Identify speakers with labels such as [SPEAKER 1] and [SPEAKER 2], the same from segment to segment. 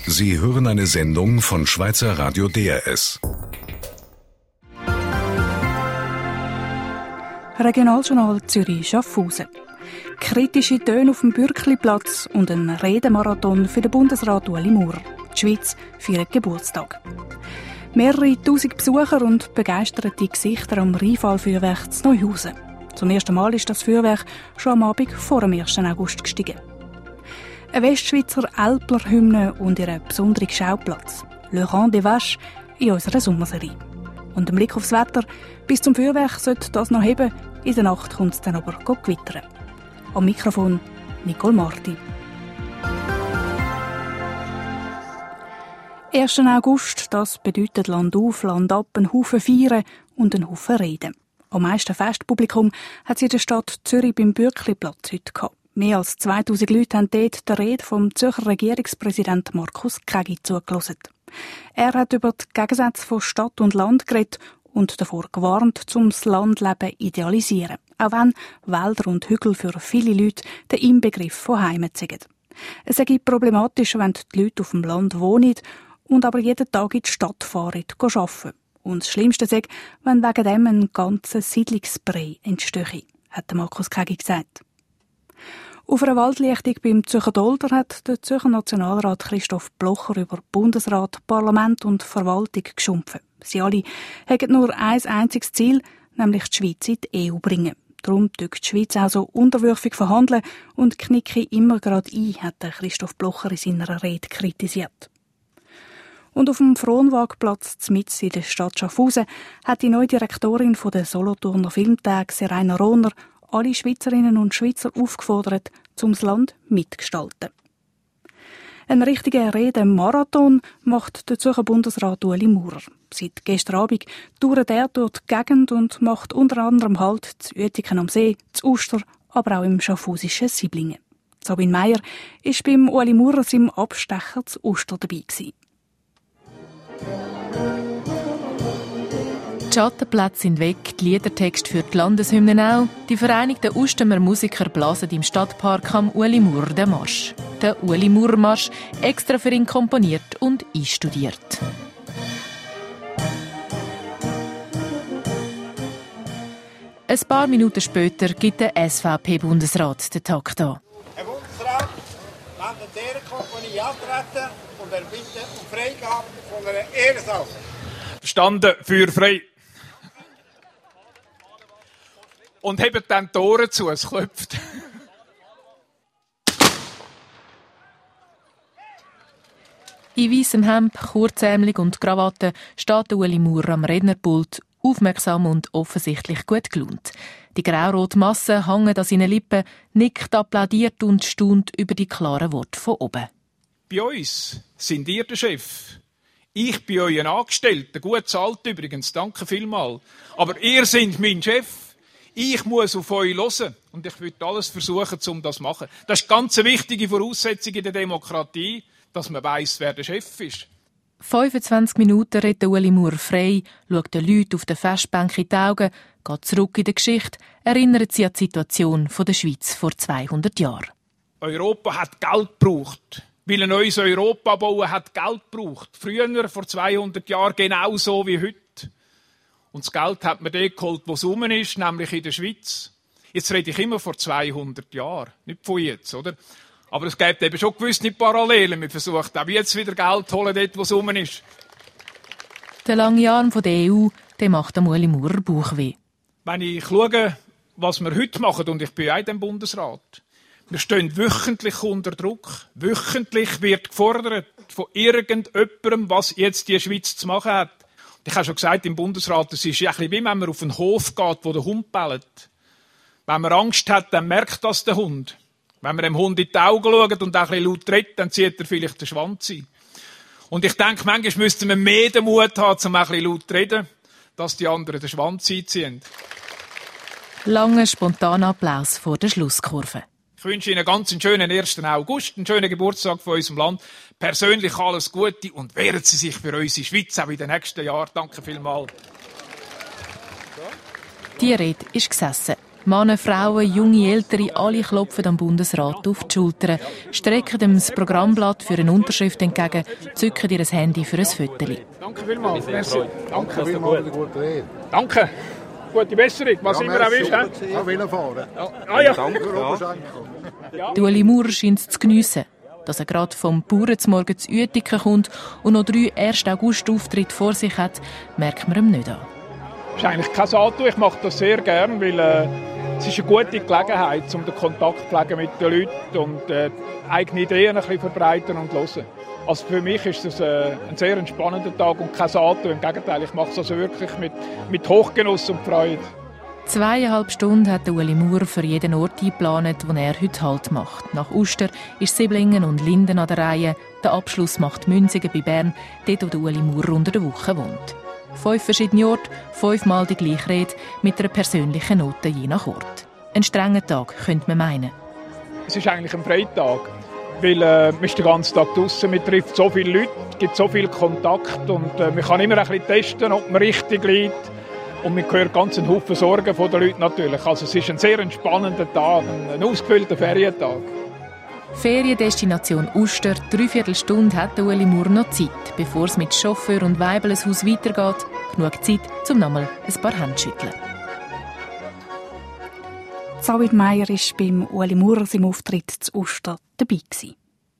[SPEAKER 1] Sie hören eine Sendung von Schweizer Radio DRS.
[SPEAKER 2] Regionaljournal Zürich-Schaffhausen. Kritische Töne auf dem Bürkliplatz und ein Redemarathon für den Bundesrat Ueli Maurer. Die Schweiz feiert Geburtstag. Mehrere tausend Besucher und begeisterte Gesichter am Rheinfallfeuerwerk zu Neuhausen. Zum ersten Mal ist das Feuerwerk schon am Abend vor dem 1. August gestiegen. Eine Westschweizer Älpler-Hymne und ihr besonderer Schauplatz. Le Rang des Vaches in unserer Sommerserie. Und im Blick aufs Wetter, bis zum Feuerwerk sollte das noch heben, in der Nacht kommt es dann aber gewittern. Am Mikrofon Nicole Marti. 1. August, das bedeutet Land auf, Land ab, einen Haufen Feiern und einen Haufen Reden. Am meisten Festpublikum hat sie in der Stadt Zürich beim Bürkliplatz heute gehabt. Mehr als 2000 Leute haben dort der Rede vom Zürcher Regierungspräsident Markus Kegi zugelassen. Er hat über die Gegensätze von Stadt und Land geredet und davor gewarnt, das Landleben idealisieren. Auch wenn Wälder und Hügel für viele Leute der Inbegriff von Heimat sind. Es sei problematisch, wenn die Leute auf dem Land wohnen und aber jeden Tag in die Stadt fahren, arbeiten. Und das Schlimmste sei, wenn wegen dem ein ganzer Siedlungsbrei entstehe, hat Markus Kegi gesagt. Auf einer Waldlichtung beim Zürcher Dolder hat der Zürcher Nationalrat Christoph Blocher über Bundesrat, Parlament und Verwaltung geschumpfen. Sie alle haben nur ein einziges Ziel, nämlich die Schweiz in die EU bringen. Darum tut die Schweiz auch so unterwürfig verhandeln und knicke immer gerade ein, hat Christoph Blocher in seiner Rede kritisiert. Und auf dem Fronwagplatz mitten in der Stadt Schaffhausen hat die neue Direktorin der Solothurner Filmtage, Seraina Rohner, alle Schweizerinnen und Schweizer aufgefordert, das Land mitgestalten. Ein richtiger Redemarathon macht der Zürcher Bundesrat Ueli Maurer. Seit gestern Abend touret er durch die Gegend und macht unter anderem Halt zu Uetiken am See, zu Uster, aber auch im schaffhausischen Sieblingen. Sabine Meyer war beim Ueli Maurer seinem Abstecher zu Uster dabei gewesen.
[SPEAKER 3] Die Schattenplätze sind weg, die Liedertexte für die Landeshymnen auch. Die vereinigten Ustemer Musiker blasen im Stadtpark am Ueli Maurer den Marsch. Der Ueli Maurer Marsch, extra für ihn komponiert und einstudiert. Ein paar Minuten später gibt der SVP-Bundesrat den Takt an.
[SPEAKER 4] Herr Bundesrat, wendet dieser Kompanie antreten und erbitten um Freigabe von einer Ehrensache.
[SPEAKER 5] Verstanden, für frei. Und hebt dann die Ohren zu, es klopft.
[SPEAKER 3] In weissem Hemd, kurzärmelig und Krawatte steht Ueli Maurer am Rednerpult, aufmerksam und offensichtlich gut gelaunt. Die grau-rote Masse hängt an seinen Lippen, nickt, applaudiert und staunt über die klaren Worte von oben.
[SPEAKER 5] Bei uns sind ihr der Chef. Ich bin euer Angestellter, gut zahlt übrigens, danke vielmals. Aber ihr seid mein Chef. Ich muss auf euch hören und ich will alles versuchen, um das zu machen. Das ist ganz eine wichtige Voraussetzung in der Demokratie, dass man weiss, wer der Chef ist.
[SPEAKER 3] 25 Minuten redet Ueli Maurer frei, schaut den Leuten auf der Festbank in die Augen, geht zurück in die Geschichte, erinnert sich an die Situation der Schweiz vor 200 Jahren.
[SPEAKER 5] Europa hat Geld gebraucht. Weil ein neues Europa bauen hat Geld gebraucht. Früher, vor 200 Jahren, genauso wie heute. Und das Geld hat man dort geholt, wo es rum ist, nämlich in der Schweiz. Jetzt rede ich immer vor 200 Jahren, nicht von jetzt, oder? Aber es gibt eben schon gewisse Parallelen. Man versucht auch jetzt wieder Geld zu holen, dort, wo es rum ist.
[SPEAKER 3] Der lange Arm der EU, der macht dem Ueli Maurer Bauchweh.
[SPEAKER 5] Wenn ich schaue, was wir heute machen, und ich bin auch in diesem Bundesrat, wir stehen wöchentlich unter Druck. Wöchentlich wird gefordert von irgendjemandem, was jetzt die Schweiz zu machen hat. Ich habe schon gesagt, im Bundesrat, es ist ein bisschen wie wenn man auf einen Hof geht, wo der Hund bellt. Wenn man Angst hat, dann merkt das der Hund. Wenn man dem Hund in die Augen schaut und auch ein bisschen laut redet, dann zieht er vielleicht den Schwanz ein. Und ich denke, manchmal müssten wir mehr den Mut haben, um ein bisschen laut zu reden, dass die anderen den Schwanz einziehen.
[SPEAKER 3] Langer, spontaner Applaus vor der Schlusskurve.
[SPEAKER 5] Ich wünsche Ihnen ganz einen schönen 1. August, einen schönen Geburtstag von unserem Land. Persönlich alles Gute und wehren Sie sich für unsere Schweiz auch in den nächsten Jahren. Danke vielmals.
[SPEAKER 3] Die Rede ist gesessen. Männer, Frauen, junge, ältere, alle klopfen am Bundesrat auf die Schultern, strecken ihm das Programmblatt für eine Unterschrift entgegen, zücken ihr Handy für ein Foto.
[SPEAKER 5] Danke vielmals. Merci. Danke vielmals. Danke. Gute Besserung, was immer auch ist.
[SPEAKER 6] Auch fahren.
[SPEAKER 5] Ja.
[SPEAKER 6] Danke.
[SPEAKER 3] Ueli Maurer scheint es zu geniessen. Dass er gerade vom Bauern zum Morgen zu Uetiken kommt und noch 3 1. August-Auftritte vor sich hat, merkt man ihm nicht an.
[SPEAKER 5] Das ist eigentlich kein Antu. Ich mache das sehr gerne, weil es ist eine gute Gelegenheit, um den Kontakt zu pflegen mit den Leuten und eigene Ideen ein bisschen verbreiten und hören. Also für mich ist es ein sehr entspannender Tag und kein Antu. Im Gegenteil, ich mache es also wirklich mit Hochgenuss und Freude.
[SPEAKER 3] 2,5 Stunden hat Ueli Maurer für jeden Ort eingeplant, wo er heute Halt macht. Nach Uster ist Siblingen und Linden an der Reihe. Der Abschluss macht Münzigen bei Bern, dort wo Ueli Maurer unter der Woche wohnt. 5 verschiedene Orte, 5-mal die gleiche Rede, mit einer persönlichen Note je nach Ort. Ein strenger Tag, könnte man meinen.
[SPEAKER 5] Es ist eigentlich ein Freitag, weil man ist den ganzen Tag draussen, man trifft so viele Leute, gibt so viel Kontakt und man kann immer ein bisschen testen, ob man richtig liegt. Und man hört ganz einen Haufen Sorgen von den Leuten natürlich. Also es ist ein sehr entspannender Tag, ein ausgefüllter Ferientag.
[SPEAKER 3] Feriendestination Uster, 3/4 Stunde hat Ueli Maurer noch Zeit, bevor es mit Chauffeur und Weibeleshaus weitergeht. Genug Zeit, um nochmal ein paar Hände zu schütteln.
[SPEAKER 2] David Meier war beim Ueli Maurer im Auftritt zu Uster dabei gewesen.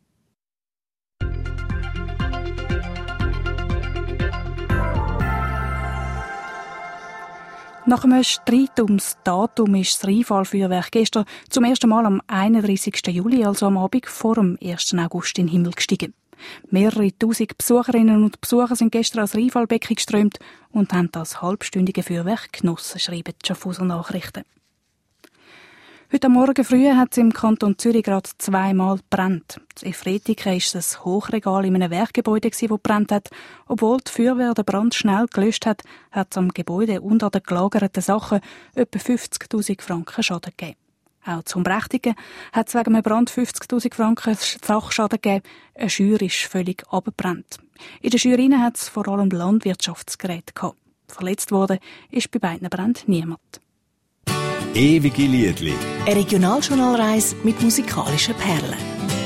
[SPEAKER 2] Nach einem Streit ums Datum ist das Rheinfallfeuerwerk gestern zum ersten Mal am 31. Juli, also am Abend vor dem 1. August, in den Himmel gestiegen. Mehrere tausend Besucherinnen und Besucher sind gestern ans Rheinfallbecken geströmt und haben das halbstündige Feuerwerk genossen, schreiben die Schaffhauser Nachrichten. Heute Morgen früh hat es im Kanton Zürich gerade 2-mal gebrannt. In Efretiken war es ein Hochregal in einem Werkgebäude, das gebrannt hat. Obwohl die Feuerwehr den Brand schnell gelöscht hat, hat es am Gebäude und an den gelagerten Sachen etwa 50'000 Franken Schaden gegeben. Auch zum Berechtigen hat es wegen einem Brand 50'000 Franken Sachschaden gegeben. Eine Scheuer ist völlig abgebrannt. In der Scheuer hat es vor allem Landwirtschaftsgeräte gehabt. Verletzt worden ist bei beiden Bränden niemand.
[SPEAKER 1] Ewige Liedli.
[SPEAKER 7] Eine Regionaljournalreise mit musikalischen Perlen.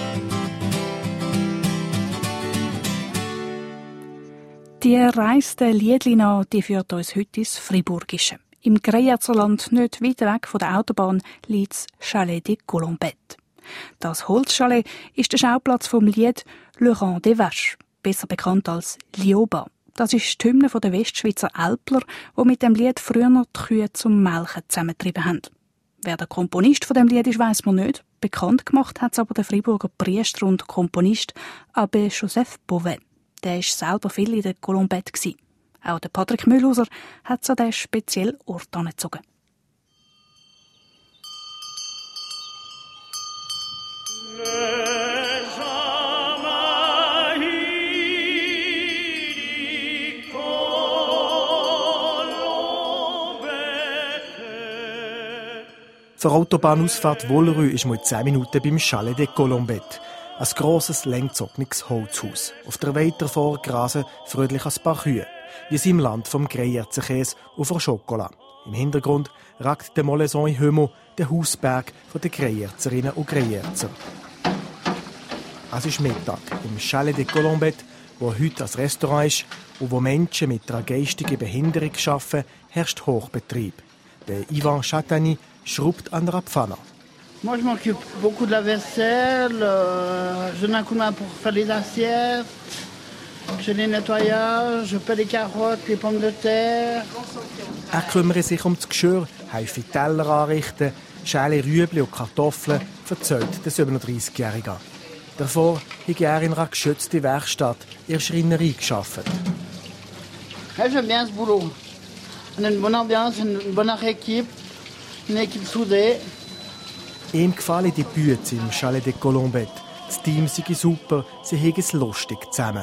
[SPEAKER 2] Die Reise der Liedlina, die führt uns heute ins Friburgische. Im Greyerzerland, nicht weit weg von der Autobahn, liegt das Chalet de Colombette. Das Holzchalet ist der Schauplatz vom Lied Le Rang des Vaches, besser bekannt als Lioba. Das ist die Hymne der Westschweizer Älpler, die mit dem Lied früher die Kühe zum Melken zusammengetrieben haben. Wer der Komponist von dem Lied ist, weiss man nicht. Bekannt gemacht hat es aber der Freiburger Priester und Komponist Abbé Joseph Beauvais. Der war selber viel in der Colombette. Auch der Patrick Mühlhauser hat es an diesen speziellen Ort angezogen.
[SPEAKER 8] Zur Autobahnausfahrt Wollerü ist man in 10 Minuten beim Chalet de Colombette. Ein grosses, länggezogenes Holzhaus. Auf der Weide davor grasen fröhlich ein paar Kühe, wie sie im Land vom Greyerzer-Käse und von Schokolade. Im Hintergrund ragt der Molaison in Hömo, der Hausberg der Greyerzerinnen und Greyerzer. Es ist Mittag im Chalet de Colombette, wo heute ein Restaurant ist und wo Menschen mit einer geistigen Behinderung arbeiten, herrscht Hochbetrieb. Der Ivan Chatani schraubt an einer Pfanne.
[SPEAKER 9] Moi, je m'occupe beaucoup de la vaisselle, je donne un coup de main pour faire les assiettes, je fais les nettoyages, je pelle les carottes, les pommes de terre.
[SPEAKER 8] Er kümmert sich um das Geschirr, helfe Teller anrichten, schäle Rüebli und Kartoffeln, erzählt der 37-Jährige. Davor hat er in einer geschützten Werkstatt in der Schreinerei gearbeitet.
[SPEAKER 9] J'aime bien ce boulot. On a une bonne ambiance, une bonne équipe, une équipe soudée.
[SPEAKER 8] Ihm gefallen die Bütze im Chalet de Colombette. Das Team sei super, sie haben es lustig zusammen.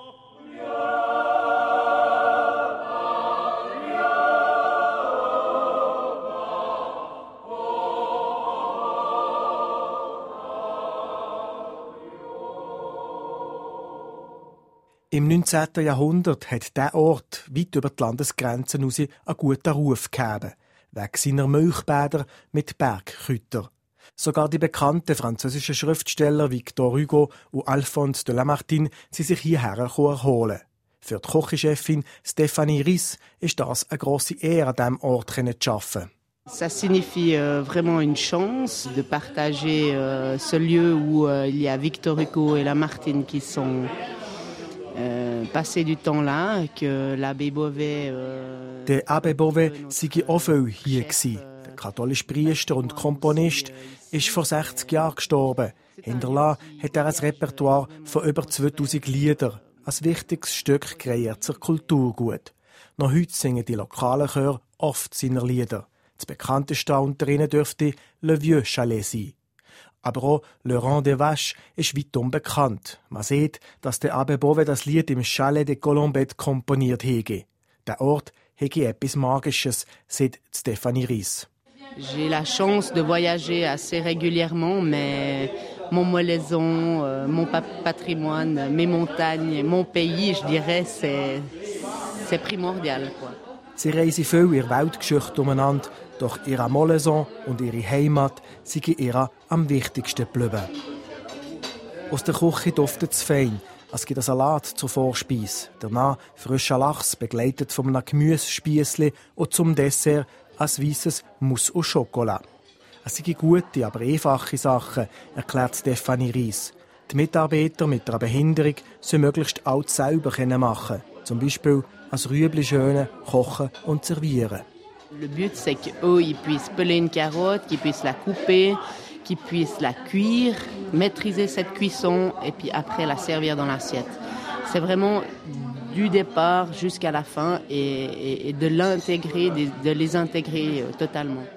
[SPEAKER 8] Im 19. Jahrhundert hat dieser Ort weit über die Landesgrenzen hinaus einen guten Ruf gegeben. wegen seiner Milchbäder mit Bergkräutern. Sogar die bekannten französischen Schriftsteller Victor Hugo und Alphonse de Lamartine sind sich hierher erholen. Für die Küchenchefin Stéphanie Ries ist das eine grosse Ehre, an diesem Ort zu arbeiten.
[SPEAKER 10] Ça signifie vraiment une chance de partager ce lieu où il y a Victor Hugo et Lamartine qui sont passés du temps là, que l'Abbé Beauvais...
[SPEAKER 8] Der Abbé Beauvais sei auch viel hier gewesen. Der katholische Priester und Komponist ist vor 60 Jahren gestorben. Hinterlassen hat er ein Repertoire von über 2000 Liedern, ein wichtiges Stück Greyerzer Kulturgut. Noch heute singen die lokalen Chöre oft seine Lieder. Das bekannteste unter ihnen dürfte Le Vieux Chalet sein. Aber auch Le Rang des Vaches ist weit unbekannt. Man sieht, dass der Abbé Beauvais das Lied im Chalet de Colombette komponiert hege. Der Ort hege etwas Magisches, sagt Stéphanie Ries.
[SPEAKER 10] J'ai la chance de voyager assez régulièrement, mais mon Molaison, mon patrimoine, mes montagnes, mon pays, je dirais, c'est primordial, quoi.
[SPEAKER 8] Sie reisen viel ihre Weltgeschichte umeinander, doch ihre Molaison und ihre Heimat sind ihr am wichtigsten geblieben. Aus der Küche duftet es fein. Es gibt einen Salat zur Vorspeise. Danach frischer Lachs, begleitet von einem Gemüsespiessli und zum Dessert ein weisses Mousse au Chocolat. Es sind gute, aber einfache Sachen, erklärt Stéphanie Ries. Die Mitarbeiter mit einer Behinderung sollen möglichst alles selber machen. Zum Beispiel als Rüebli schönen, kochen und servieren.
[SPEAKER 10] Le but, c'est qu'eux, ils puissent peler une carotte, qu'ils puissent la couper, qu'ils puissent la cuire, maîtriser cette cuisson et puis après la servir dans l'assiette. C'est vraiment du départ jusqu'à la fin et de l'intégrer, de les intégrer totalement.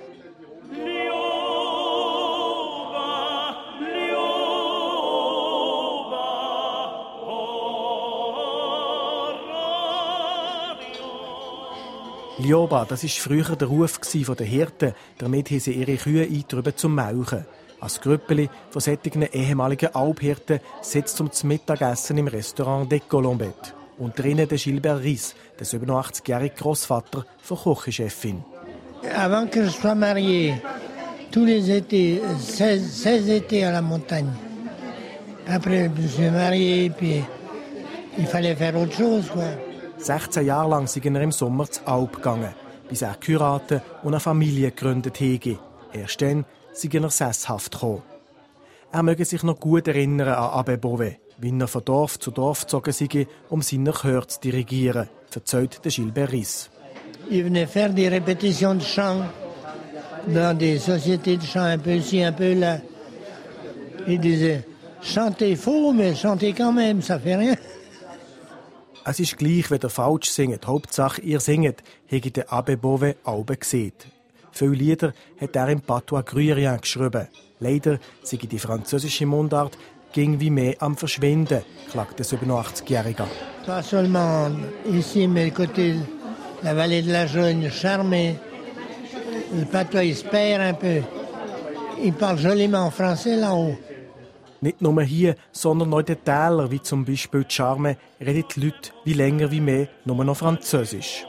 [SPEAKER 8] Lioba, das war früher der Ruf der Hirten, damit haben sie ihre Kühe eingetrieben zum Melken. Als Grüppeli von solchen ehemaligen Alphirten sitzt zum Mittagessen im Restaurant de Colombette. Und drinnen der Gilbert Ries, der 87-jährige Grossvater von Küchenchefin.
[SPEAKER 11] Avant que je sois marié, tous les étés, 16 étés à la montagne. Après, je suis marié, puis il fallait faire autre chose, quoi.
[SPEAKER 8] 16 Jahre lang sind er im Sommer zur Alp gegangen, bis er geheiratet und eine Familie gegründet habe. Erst dann sind er sesshaft gekommen. Er möge sich noch gut erinnern an Abbé Beauvais, wie er von Dorf zu Dorf gezogen sei, um seine Chöre zu dirigieren, erzählt Gilbert Ries.
[SPEAKER 11] Il venait faire des répétitions de chant dans des sociétés de chant un peu ici, un peu là. Il disait, chantez faux, mais chantez quand même, ça fait rien.
[SPEAKER 8] Es ist gleich, wenn ihr falsch singt. Hauptsache, ihr singt, habe der Abbé Beauvais Alben gesehen. Viele Lieder hat er im Patois Gruyérien geschrieben. Leider sei die französische Mundart ging wie mehr am Verschwinden, klagt der 87-Jährige.
[SPEAKER 11] Pas seulement ici, mais côté la vallée de la Jaune, Charmé, le patois il se perd un peu. Il parle joliment français là-haut.
[SPEAKER 8] Nicht nur hier, sondern auch in den Tälern, wie zum Beispiel die Charme, reden die Leute wie länger wie mehr nur noch Französisch.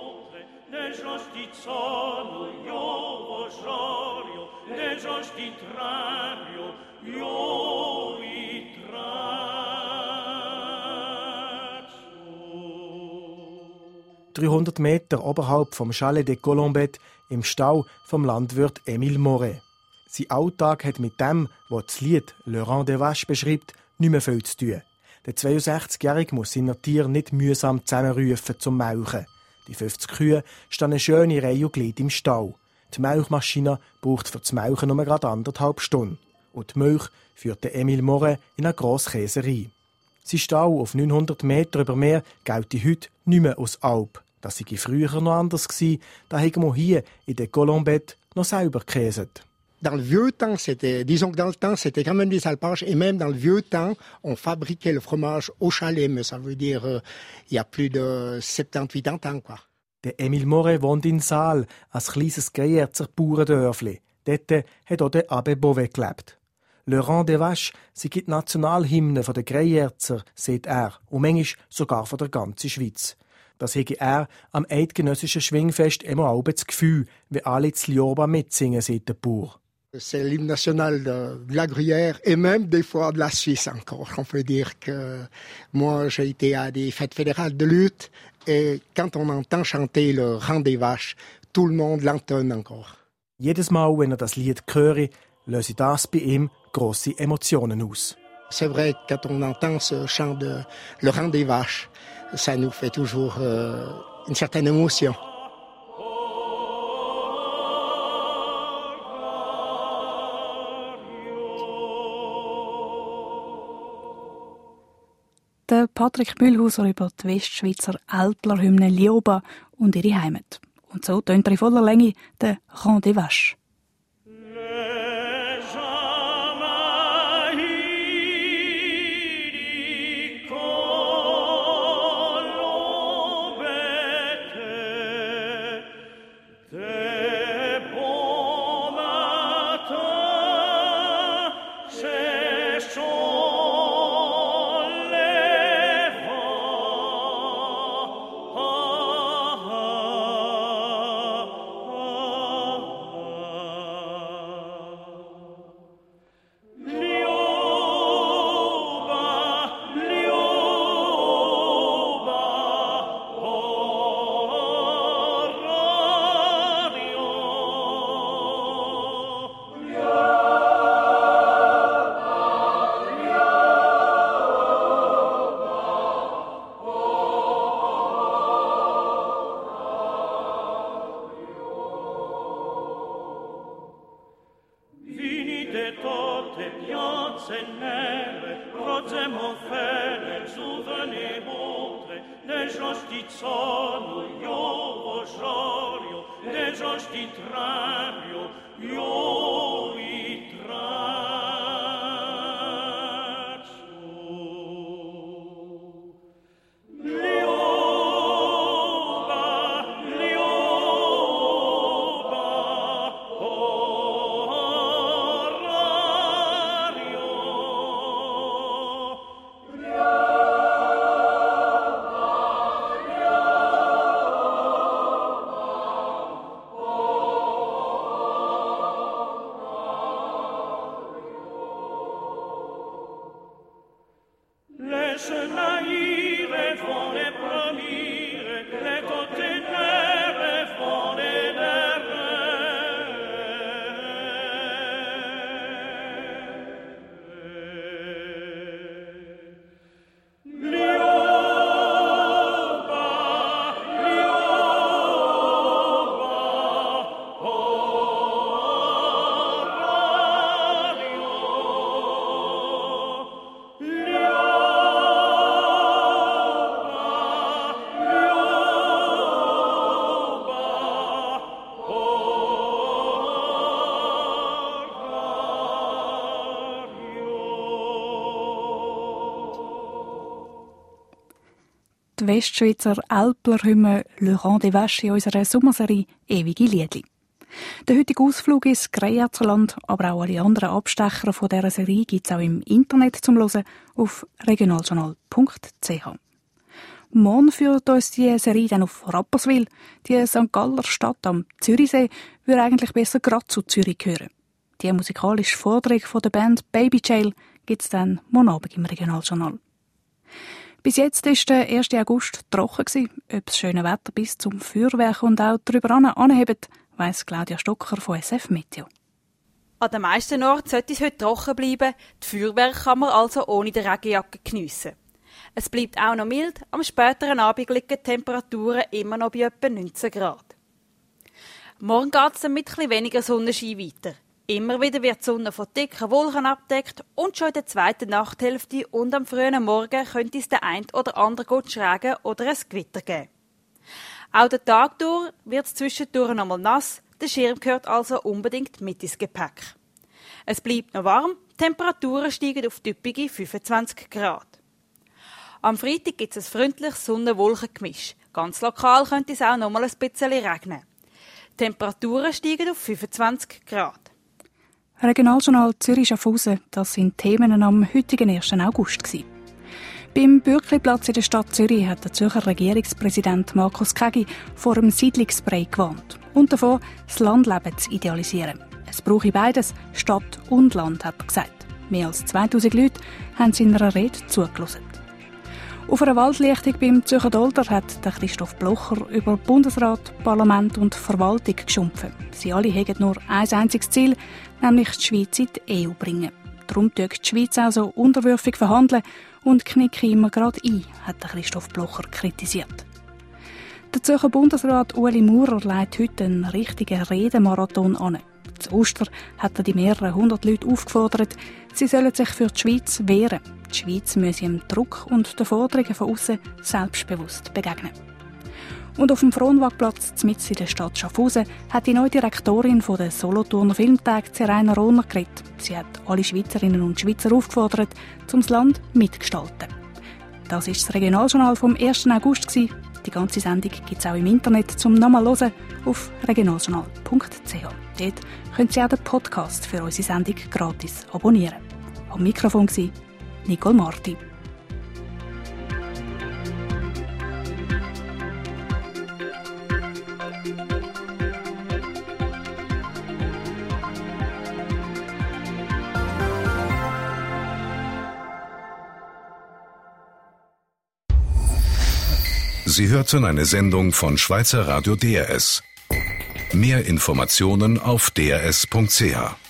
[SPEAKER 8] ...300 Meter oberhalb vom Chalet de Colombette im Stall vom Landwirt Émile Moret. Sein Alltag hat mit dem, was das Lied Le Rang des Vaches beschreibt, nicht mehr viel zu tun. Der 62-Jährige muss seine Tiere nicht mühsam zusammenrufen zum Melken. Die 50 Kühe stehen eine schöne Reihe und Glied im Stall. Die Milchmaschine braucht für das Melken nur gerade 1,5 Stunden. Und die Milch führt der Émile Moret in eine grosse Käserei. Sein Stall auf 900 Meter über Meer gelte heute nicht mehr aus Alp. Das sei früher noch anders gewesen, da haben wir hier in der Colombette noch selber gekäset.
[SPEAKER 6] Dans le vieux temps, disons que dans le temps, c'était quand même des alpages. Et même dans le vieux temps, on fabriquait le fromage au chalet. Mais ça veut dire, il y a plus de 70, 80 ans, quoi.
[SPEAKER 8] Der Émile Moret wohnt in Saal, ein kleines Greyerzer Bauerndörfli. Dort hat auch der Abbé Beauvais gelebt. Le Rang des Vaches sei die Nationalhymne der Greyerzer, sagt er, und manchmal sogar von der ganzen Schweiz. Das hätte er am eidgenössischen Schwingfest immer auch das Gefühl, wie alle zu Lioba mitsingen, sagt der Bauer.
[SPEAKER 6] C'est l'hymne national de la Gruyère et même des fois de la Suisse encore. On peut dire que moi, j'ai été à des fêtes fédérales de lutte et quand on entend chanter le Rang des Vaches, tout le monde l'entonne encore.
[SPEAKER 8] Jedes Mal, wenn das Lied höre, löse das bei ihm grosse Emotionen aus.
[SPEAKER 6] C'est vrai, quand on entend ce chant de Le Rang des Vaches, ça nous fait toujours une certaine émotion.
[SPEAKER 2] Der Patrick Mühlhauser über die Westschweizer Älplerhymne Lioba und ihre Heimat. Und so tönt er in voller Länge der Rang des Vaches. Die Westschweizer Älplerhymne Le Rang des Vaches in unserer Sommerserie «Ewige Liedli». Der heutige Ausflug ins Greyerzerland, aber auch alle anderen Abstecher von dieser Serie gibt es auch im Internet zum Hören auf regionaljournal.ch. Morgen führt uns die Serie dann auf Rapperswil. Die St. Galler Stadt am Zürichsee würde eigentlich besser gerade zu Zürich gehören. Die musikalische Vortrag von der Band Baby Jail gibt es dann morgen Abend im Regionaljournal. Bis jetzt war der 1. August trocken gewesen. Ob das schöne Wetter bis zum Feuerwerk und auch darüber anhebt, weiss Claudia Stocker von SF Meteo.
[SPEAKER 12] An den meisten Orten sollte es heute trocken bleiben. Die Feuerwerke kann man also ohne die Regenjacke geniessen. Es bleibt auch noch mild. Am späteren Abend liegen die Temperaturen immer noch bei etwa 19 Grad. Morgen geht es dann mit etwas weniger Sonnenschein weiter. Immer wieder wird die Sonne von dicken Wolken abgedeckt und schon in der zweiten Nachthälfte und am frühen Morgen könnte es den ein oder anderen gut schrägen oder ein Gewitter geben. Auch den Tag durch wird es zwischendurch noch mal nass, der Schirm gehört also unbedingt mit ins Gepäck. Es bleibt noch warm, die Temperaturen steigen auf typische 25 Grad. Am Freitag gibt es ein freundliches Sonne-Wolken-Gemisch. Ganz lokal könnte es auch noch mal ein bisschen regnen. Die Temperaturen steigen auf 25 Grad.
[SPEAKER 2] Regionaljournal Zürich-Schaffhausen, das sind Themen am heutigen 1. August. Bei Beim Bürkliplatz in der Stadt Zürich hat der Zürcher Regierungspräsident Markus Kägi vor einem Siedlungsspray gewarnt und davon, das Landleben zu idealisieren. Es brauche beides, Stadt und Land, hat er gesagt. Mehr als 2000 Leute haben seiner Rede zugelassen. Auf einer Waldlichtung beim Zürcher Dolder hat der Christoph Blocher über Bundesrat, Parlament und Verwaltung geschumpfen. Sie alle haben nur ein einziges Ziel, nämlich die Schweiz in die EU bringen. Darum tut die Schweiz auch so unterwürfig verhandeln und knicke immer gerade ein, hat der Christoph Blocher kritisiert. Der Zürcher Bundesrat Ueli Maurer legt heute einen richtigen Redemarathon an. Zu Oster hat er die mehreren hundert Leute aufgefordert, sie sollen sich für die Schweiz wehren. Die Schweiz müsse dem Druck und den Forderungen von außen selbstbewusst begegnen. Und auf dem Fronwagplatz mitten in der Stadt Schaffhausen hat die neue Direktorin der Solothurner Filmtage, Zeraina Rohner, geredet. Sie hat alle Schweizerinnen und Schweizer aufgefordert, das Land mitgestalten. Das ist das Regionaljournal vom 1. August. Die ganze Sendung gibt es auch im Internet zum nochmal hören auf regionaljournal.ch. Dort können Sie auch den Podcast für unsere Sendung gratis abonnieren. Am Mikrofon war Nicole Marti.
[SPEAKER 1] Sie hörten eine Sendung von Schweizer Radio DRS. Mehr Informationen auf drs.ch.